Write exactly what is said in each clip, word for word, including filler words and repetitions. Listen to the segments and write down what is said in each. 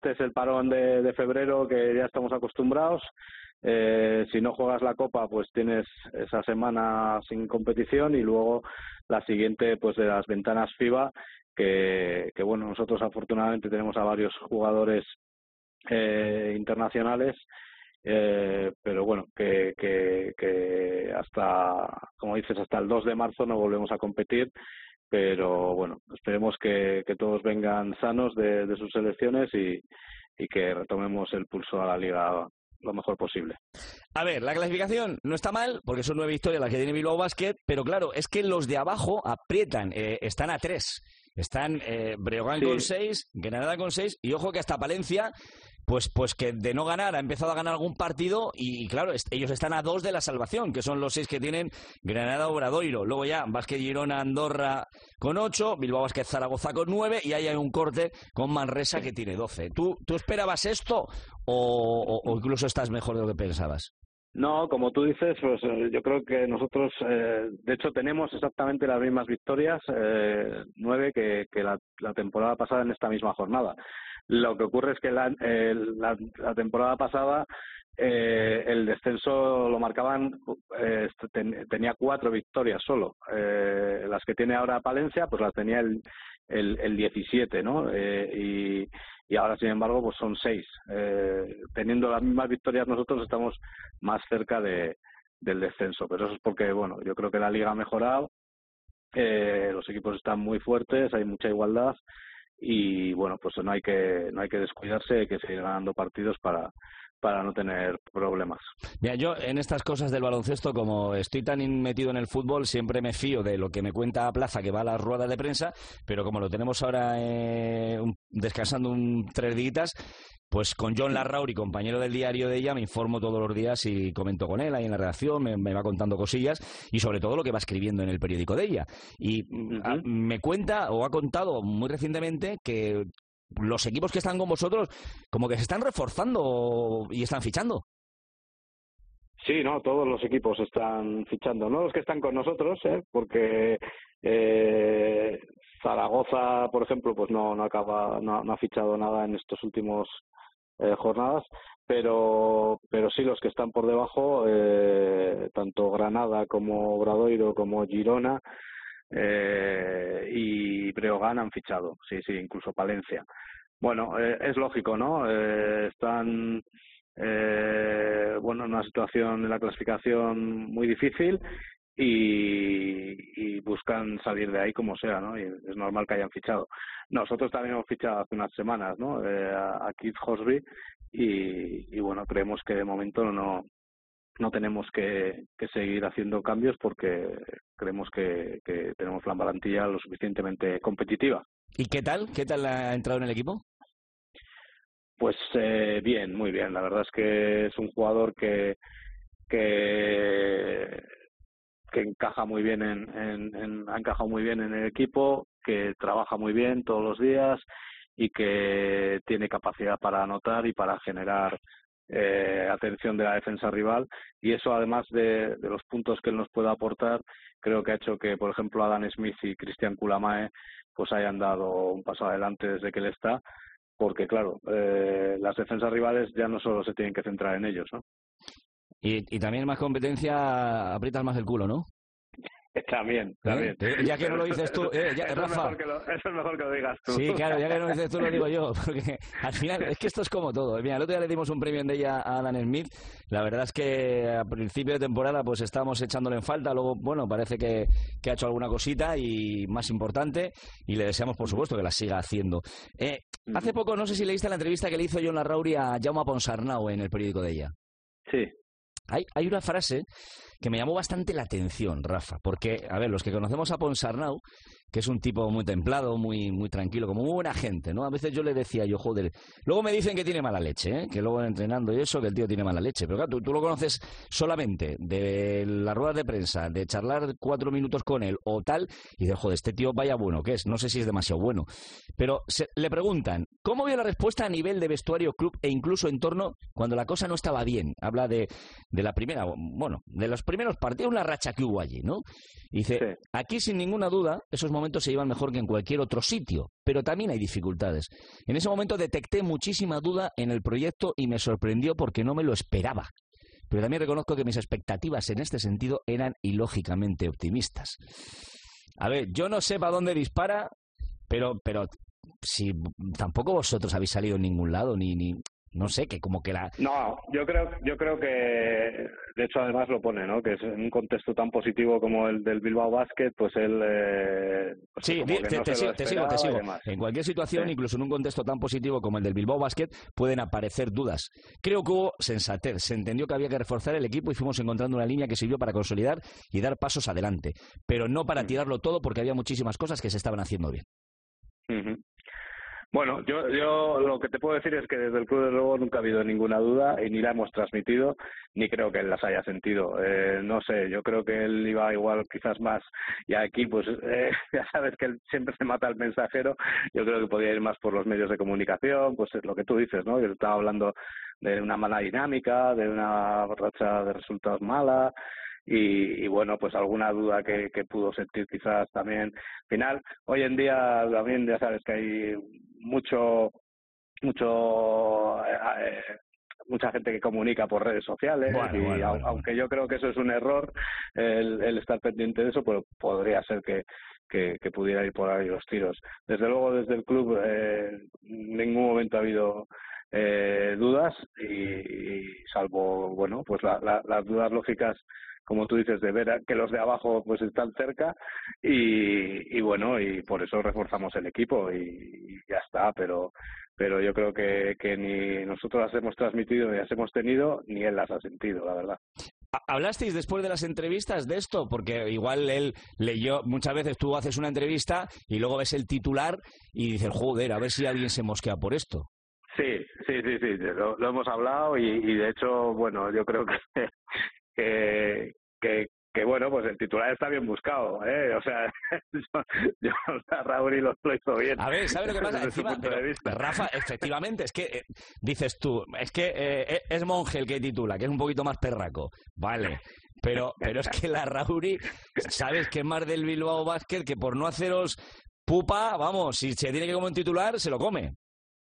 este es el parón de, de febrero que ya estamos acostumbrados. Eh, si no juegas la Copa, pues tienes esa semana sin competición y luego la siguiente, pues de las ventanas FIBA, que, que bueno, nosotros afortunadamente tenemos a varios jugadores eh, internacionales, eh, pero bueno, que, que, que hasta, como dices, hasta el dos de marzo no volvemos a competir. Pero bueno, esperemos que, que todos vengan sanos de, de sus selecciones y, y que retomemos el pulso a la Liga lo mejor posible. A ver, la clasificación no está mal, porque son nueve victorias las que tiene Bilbao Basket, pero claro, es que los de abajo aprietan, eh, están a tres. Están eh, Breogán sí. con seis, Granada con seis, y ojo que hasta Palencia, pues pues que de no ganar ha empezado a ganar algún partido, y, y claro, est- ellos están a dos de la salvación, que son los seis que tienen Granada, Obradoiro. Luego ya Basket Girona, Andorra con ocho, Bilbao Basket Zaragoza con nueve, y ahí hay un corte con Manresa que tiene doce. ¿Tú, tú esperabas esto o, o, o incluso estás mejor de lo que pensabas? No, como tú dices, pues eh, yo creo que nosotros, eh, de hecho, tenemos exactamente las mismas victorias, eh, nueve, que, que la, la temporada pasada en esta misma jornada. Lo que ocurre es que la, eh, la, la temporada pasada eh, el descenso lo marcaban, eh, ten, tenía cuatro victorias solo. Eh, las que tiene ahora Palencia, pues las tenía el, el, el diecisiete, ¿no? Eh, y, y ahora, sin embargo, pues son seis. Eh, teniendo las mismas victorias nosotros estamos más cerca de, del descenso, pero eso es porque, bueno, yo creo que la Liga ha mejorado, eh, los equipos están muy fuertes, hay mucha igualdad y, bueno, pues no hay que no hay que descuidarse, hay que seguir ganando partidos para para no tener problemas. Mira, yo en estas cosas del baloncesto, como estoy tan metido en el fútbol, siempre me fío de lo que me cuenta Plaza, que va a las ruedas de prensa, pero como lo tenemos ahora eh, un, descansando un tres días, pues con John Larrauri, compañero del diario de ella, me informo todos los días y comento con él ahí en la redacción, me, me va contando cosillas y sobre todo lo que va escribiendo en el periódico de ella. Y uh-huh. a, me cuenta o ha contado muy recientemente que los equipos que están con vosotros como que se están reforzando y están fichando. Sí, no, todos los equipos están fichando, no los que están con nosotros, ¿eh? Porque eh, Zaragoza, por ejemplo, pues no no acaba no, no ha fichado nada en estos últimos eh, jornadas, pero pero sí los que están por debajo, eh, tanto Granada como Obradoiro como Girona eh, y Breogán han fichado, sí, sí, incluso Palencia. Bueno, eh, es lógico, ¿no? Eh, están eh, bueno, en una situación de la clasificación muy difícil y, y buscan salir de ahí como sea, ¿no? Y es normal que hayan fichado. Nosotros también hemos fichado hace unas semanas, ¿no? Eh, a, a Keith Hosby y, y bueno, creemos que de momento no no tenemos que, que seguir haciendo cambios porque creemos que, que tenemos la plantilla lo suficientemente competitiva. ¿Y qué tal? ¿Qué tal ha entrado en el equipo? Pues eh, bien, muy bien. La verdad es que es un jugador que que, que encaja muy bien en, en, en ha encajado muy bien en el equipo, que trabaja muy bien todos los días y que tiene capacidad para anotar y para generar eh, atención de la defensa rival, y eso, además de, de los puntos que él nos puede aportar, creo que ha hecho que, por ejemplo, Adam Smith y Christian Kulamae pues hayan dado un paso adelante desde que él está, porque claro, eh, las defensas rivales ya no solo se tienen que centrar en ellos, ¿no? Y, y también más competencia, aprietas más el culo, ¿no? También, también. ¿Eh? Ya que no lo dices tú, eh, ya, eso, Rafa. Es lo, eso es mejor que lo digas tú. Sí, claro, ya que no lo dices tú, lo digo yo. Porque al final, es que esto es como todo. Mira, el otro día le dimos un premio en de ella a Adam Smith. La verdad es que a principio de temporada pues estábamos echándole en falta. Luego, bueno, parece que, que ha hecho alguna cosita y más importante. Y le deseamos, por supuesto, que la siga haciendo. Eh, hace poco, no sé si leíste la entrevista que le hizo John Larrauri a Jaume Ponsarnau en el periódico de ella. Sí. Hay, hay una frase que me llamó bastante la atención, Rafa, porque, a ver, los que conocemos a Ponsarnau, que es un tipo muy templado, muy muy tranquilo, como muy buena gente, ¿no? A veces yo le decía, yo, joder, luego me dicen que tiene mala leche, ¿eh? Que luego entrenando y eso, que el tío tiene mala leche, pero claro, tú, tú lo conoces solamente de las ruedas de prensa, de charlar cuatro minutos con él o tal, y dices, joder, este tío vaya bueno que es, no sé si es demasiado bueno, pero se, le preguntan, ¿cómo vio la respuesta a nivel de vestuario, club e incluso entorno cuando la cosa no estaba bien? Habla de, de la primera, bueno, de los primeros partidos, una racha que hubo allí, ¿no? Y dice, sí. Aquí sin ninguna duda, esos momentos momento se llevan mejor que en cualquier otro sitio, pero también hay dificultades. En ese momento detecté muchísima duda en el proyecto y me sorprendió porque no me lo esperaba. Pero también reconozco que mis expectativas en este sentido eran ilógicamente optimistas. A ver, yo no sé para dónde dispara, pero, pero si tampoco vosotros habéis salido en ningún lado, ni, ni no sé, que como que la... No, yo creo, yo creo que, de hecho además lo pone, ¿no? Que es en un contexto tan positivo como el del Bilbao Basket, pues él... Eh, pues sí, como te, que te, no te, se lo te sigo, te sigo. En cualquier situación, sí. Incluso en un contexto tan positivo como el del Bilbao Basket, pueden aparecer dudas. Creo que hubo sensatez, se entendió que había que reforzar el equipo y fuimos encontrando una línea que sirvió para consolidar y dar pasos adelante, pero no para tirarlo todo porque había muchísimas cosas que se estaban haciendo bien. Uh-huh. Bueno, yo, yo lo que te puedo decir es que desde el club de luego nunca ha habido ninguna duda y ni la hemos transmitido, ni creo que él las haya sentido. Eh, no sé, yo creo que él iba igual quizás más, y aquí pues eh, ya sabes que él siempre se mata al mensajero, yo creo que podía ir más por los medios de comunicación, pues es lo que tú dices, ¿no? Yo estaba hablando de una mala dinámica, de una racha de resultados mala, Y, y bueno, pues alguna duda que, que pudo sentir quizás también. Al final, hoy en día también ya sabes que hay mucho, mucho, eh, mucha gente que comunica por redes sociales bueno, y bueno, a, bueno, aunque bueno. yo creo que eso es un error, el, el estar pendiente de eso, pues podría ser que, que, que pudiera ir por ahí los tiros. Desde luego, desde el club, eh, en ningún momento ha habido eh, dudas y, y salvo, bueno, pues la, la, las dudas lógicas, como tú dices, de ver que los de abajo pues están cerca y, y bueno, y por eso reforzamos el equipo y, y ya está, pero pero yo creo que, que ni nosotros las hemos transmitido ni las hemos tenido, ni él las ha sentido, la verdad. ¿Hablasteis después de las entrevistas de esto? Porque igual él leyó, muchas veces tú haces una entrevista y luego ves el titular y dices, joder, a ver si alguien se mosquea por esto. Sí, sí, sí, sí, lo, lo hemos hablado y, y de hecho, bueno, yo creo que que, que, que bueno, pues el titular está bien buscado, ¿eh? O sea, yo, yo Raúl lo, lo hizo bien. A ver, ¿sabes lo que pasa? Desde Encima, su punto pero, de vista. Rafa, efectivamente, es que eh, dices tú, es que eh, es Monge el que titula, que es un poquito más perraco, vale, pero pero es que la Rauri, ¿sabes que es más del Bilbao Basket que por no haceros pupa, vamos, si se tiene que comer un titular, se lo come?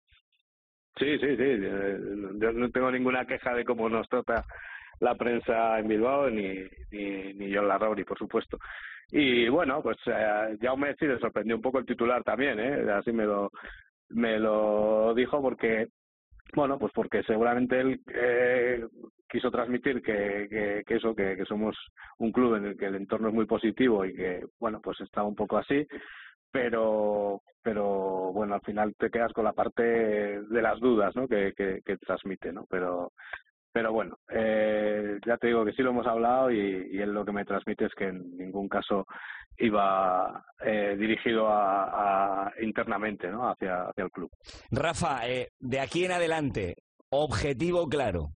Sí, sí, sí, yo no tengo ninguna queja de cómo nos trata la prensa en Bilbao, ni, ni, ni John Larrauri, por supuesto. Y bueno, pues eh, Jaume sí le sorprendió un poco el titular también, ¿eh? Así me lo, me lo dijo porque, bueno, pues porque seguramente él eh, quiso transmitir que, que, que eso, que, que somos un club en el que el entorno es muy positivo y que, bueno, pues estaba un poco así, pero pero bueno, al final te quedas con la parte de las dudas, ¿no? que, que, que transmite, ¿no? Pero pero bueno, eh, ya te digo que sí lo hemos hablado y, y él lo que me transmite es que en ningún caso iba eh, dirigido a, a internamente, ¿no? hacia, hacia el club. Rafa, eh, de aquí en adelante, objetivo claro.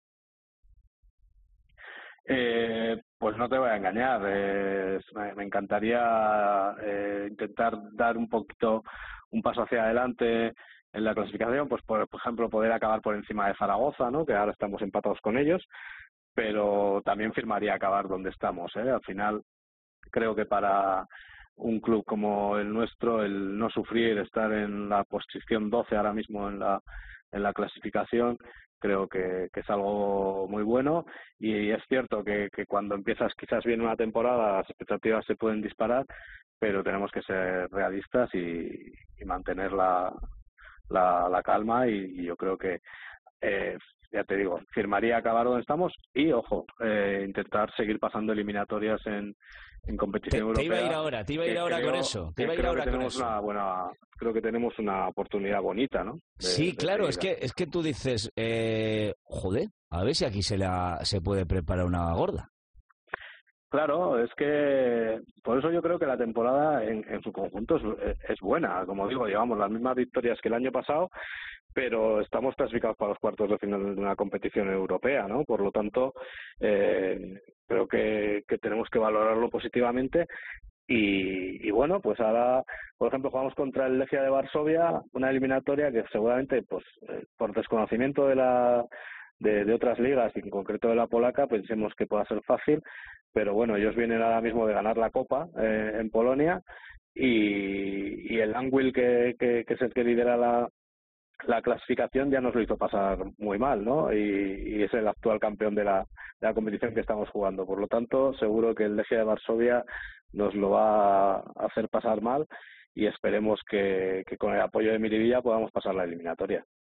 Eh, pues no te voy a engañar, eh, me, me encantaría eh, intentar dar un poquito un paso hacia adelante en la clasificación, pues por, por ejemplo poder acabar por encima de Zaragoza, ¿no? Que ahora estamos empatados con ellos, pero también firmaría acabar donde estamos, ¿eh? Al final creo que para un club como el nuestro, el no sufrir, estar en la posición doce ahora mismo en la en la clasificación, creo que, que es algo muy bueno y es cierto que, que cuando empiezas quizás bien una temporada las expectativas se pueden disparar, pero tenemos que ser realistas y, y mantener la, la, la calma y, y yo creo que eh, ya te digo, firmaría acabar donde estamos y, ojo, eh, intentar seguir pasando eliminatorias en, en competición te, europea. Te iba a ir ahora, te iba a ir ahora creo, con eso. Te iba a ir creo ahora que con tenemos eso. una buena, creo que tenemos una oportunidad bonita, ¿no? De, sí, de claro, es seguir. que es que tú dices, eh, joder, a ver si aquí se la se puede preparar una gorda. Claro, es que por eso yo creo que la temporada en, en su conjunto es, es buena. Como digo, llevamos las mismas victorias que el año pasado, pero estamos clasificados para los cuartos de final de una competición europea, ¿no? Por lo tanto, eh, creo que, que tenemos que valorarlo positivamente. Y, y bueno, pues ahora, por ejemplo, jugamos contra el Legia de Varsovia, una eliminatoria que seguramente, pues, eh, por desconocimiento de la de, de otras ligas, y en concreto de la polaca, pensemos que pueda ser fácil, pero bueno, ellos vienen ahora mismo de ganar la Copa eh, en Polonia y, y el Anwil, que, que, que es el que lidera la, la clasificación, ya nos lo hizo pasar muy mal, ¿no? Y, y es el actual campeón de la, de la competición que estamos jugando. Por lo tanto, seguro que el Legia de Varsovia nos lo va a hacer pasar mal y esperemos que, que con el apoyo de Miribilla podamos pasar la eliminatoria.